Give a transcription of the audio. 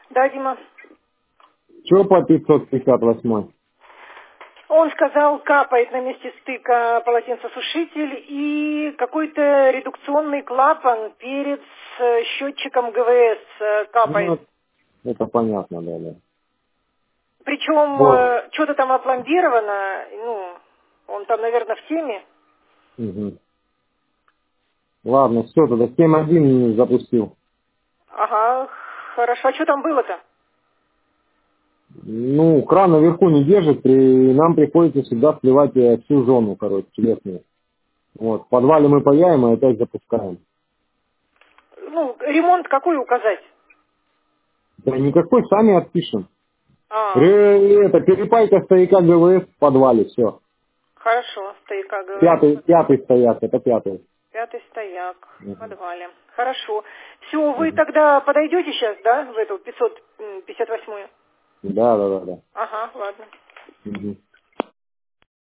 Да, Дима. Чего по 558? Он сказал, капает на месте стыка полотенцесушитель и какой-то редукционный клапан перед счетчиком ГВС капает. Ну, это понятно, да. Вот. Причем что-то там опломбировано, ну, он там, наверное, в теме. Угу. Ладно, все, тогда 7.1 запустил. Ага, хорошо. А что там было-то? Ну, кран наверху не держит, и нам приходится всегда сливать всю зону, короче, верхнюю. Вот, в подвале мы паяем и опять запускаем. Ну, ремонт какой указать? Да никакой, сами отпишем. А, Это перепайка стояка ГВС в подвале, все. хорошо, стояка ГВС. Пятый стояк, это пятый. Пятый стояк в Угу. подвале. Хорошо. Все, вы Угу. тогда подойдете сейчас, да, в эту 558-ю? Да. Ага, ладно. Угу.